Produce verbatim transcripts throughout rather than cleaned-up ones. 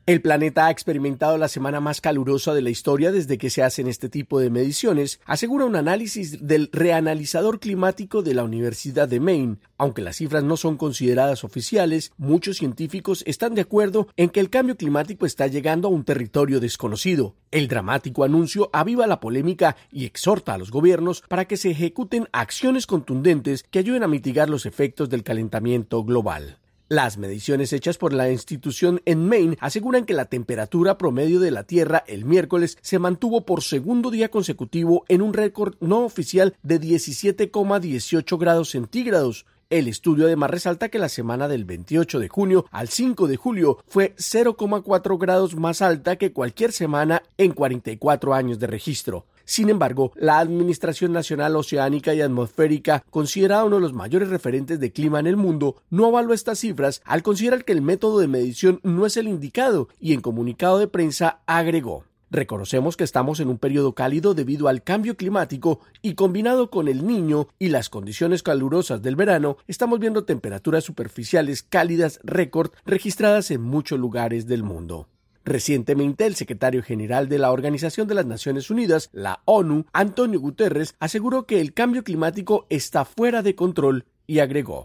El planeta ha experimentado la semana más calurosa de la historia desde que se hacen este tipo de mediciones, asegura un análisis del reanalizador climático de la Universidad de Maine. Aunque las cifras no son consideradas oficiales, muchos científicos están de acuerdo en que el cambio climático está llegando a un territorio desconocido. El dramático anuncio aviva la polémica y exhorta a los gobiernos para que se ejecuten acciones contundentes que ayuden a mitigar los efectos del calentamiento global. Las mediciones hechas por la institución en Maine aseguran que la temperatura promedio de la Tierra el miércoles se mantuvo por segundo día consecutivo en un récord no oficial de diecisiete coma dieciocho grados centígrados. El estudio además resalta que la semana del veintiocho de junio al cinco de julio fue cero coma cuatro grados más alta que cualquier semana en cuarenta y cuatro años de registro. Sin embargo, la Administración Nacional Oceánica y Atmosférica, considerada uno de los mayores referentes de clima en el mundo, no avaló estas cifras al considerar que el método de medición no es el indicado y en comunicado de prensa agregó: reconocemos que estamos en un periodo cálido debido al cambio climático y combinado con el Niño y las condiciones calurosas del verano, estamos viendo temperaturas superficiales cálidas récord registradas en muchos lugares del mundo. Recientemente, el secretario general de la Organización de las Naciones Unidas, la ONU, Antonio Guterres, aseguró que el cambio climático está fuera de control y agregó: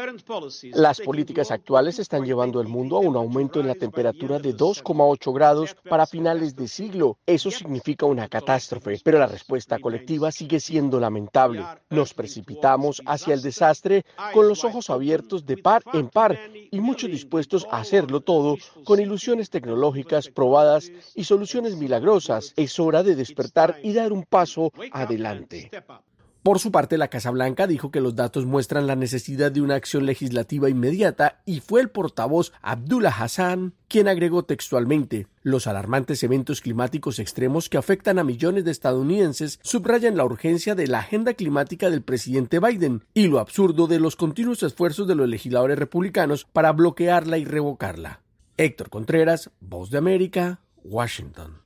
las políticas actuales están llevando al mundo a un aumento en la temperatura de dos coma ocho grados para finales de siglo. Eso significa una catástrofe, pero la respuesta colectiva sigue siendo lamentable. Nos precipitamos hacia el desastre con los ojos abiertos de par en par y muchos dispuestos a hacerlo todo con ilusiones tecnológicas probadas y soluciones milagrosas. Es hora de despertar y dar un paso adelante. Por su parte, la Casa Blanca dijo que los datos muestran la necesidad de una acción legislativa inmediata y fue el portavoz Abdullah Hassan quien agregó textualmente: los alarmantes eventos climáticos extremos que afectan a millones de estadounidenses subrayan la urgencia de la agenda climática del presidente Biden y lo absurdo de los continuos esfuerzos de los legisladores republicanos para bloquearla y revocarla. Héctor Contreras, Voz de América, Washington.